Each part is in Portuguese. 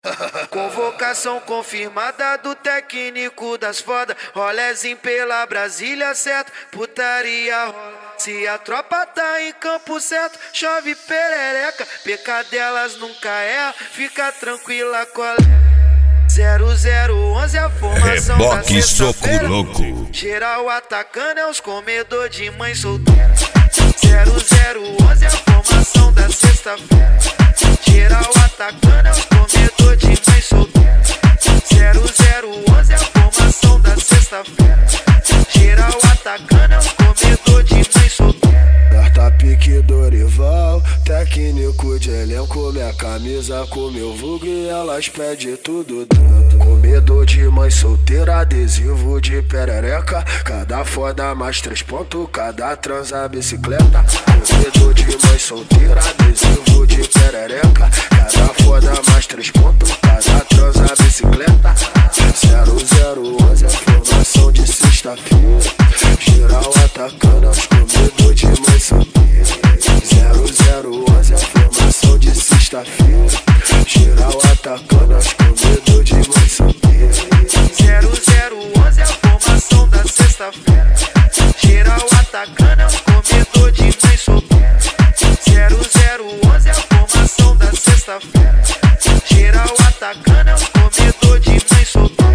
Convocação confirmada do técnico das foda. Rolezinho pela Brasília, certo? Putaria rola. Se a tropa tá em campo certo, chove perereca. Pecadelas nunca erra, fica tranquila, colega. 0011 a formação Reboque, da soco sexta-feira. louco. Geral atacando é os comedor de mãe solteira. 0011 a formação da sexta-feira. Geral atacando é os comedor de mãe solteira. 0011 a formação da sexta-feira. Geral atacando é os comedor de mãe solteira. Carta pique Dorival, técnico de elenco. Minha camisa com meu vulgo e elas pedem tudo dentro. Comedor de mãe solteira, adesivo de perereca. Cada foda mais 3 pontos, cada transa bicicleta. Comedor de mãe solteira, adesivo de perereca. Cada foda mais 3 pontos, cada transa bicicleta. 0011 a formação de sexta-feira. Geral atacando aos comedor de mãe solteira. 0011 a formação de sexta-feira. Geral atacando aos comedor de mãe solteira. 0011 a formação da sexta-feira. Geral atacando aos comedor de mãe solteira. 0011 a formação da sexta-feira. Geral atacando aos comedor de mãe solteira.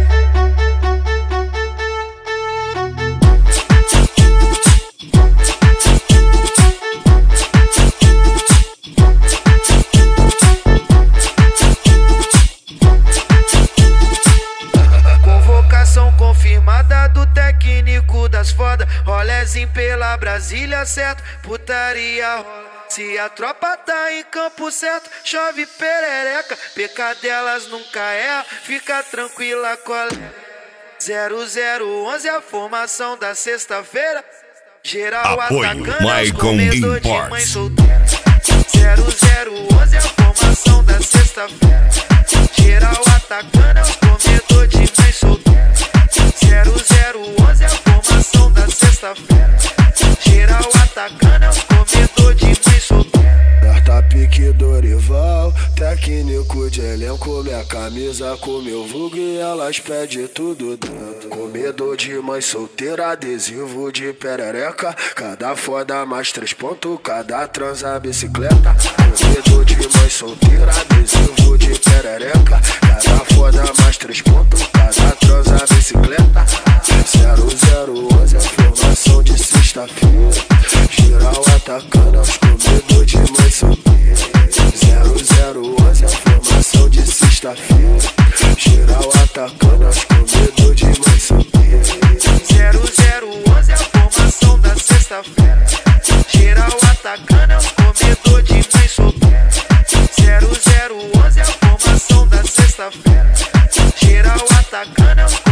Convocação confirmada do técnico das foda. Rolezinho pela Brasília, certo? Putaria rola. Se a tropa tá em campo certo, chove perereca. Pecadelas nunca erra, fica tranquila, colega. 0011 a formação da sexta-feira. Geral Apoio atacando aos Maicon comedor de Imports. mãe solteira. 0011 a formação da sexta-feira. Geral atacando aos comedor de mãe solteira. 0011 a formação da sexta-feira. Geral atacando aos comedor de mãe solteira. Carta pique Dorival, técnico de elenco. Minha camisa com meu vulgo e elas pedem tudo dentro. Comedor de mãe solteira, adesivo de perereca. Cada foda mais 3 pontos, cada transa bicicleta. Comedor de mãe solteira, adesivo de perereca. Cada foda mais 3 pontos, cada transa bicicleta. 0011 a formação de sexta-feira. Geral atacando aos comedor de mãe solteira. 0011 a formação de sexta-feira. Geral atacando aos comedor de mãe solteira. 0011 a formação da sexta-feira. Geral atacando aos comedor de mãe solteira. 0011 a formação da sexta-feira. Geral atacando aos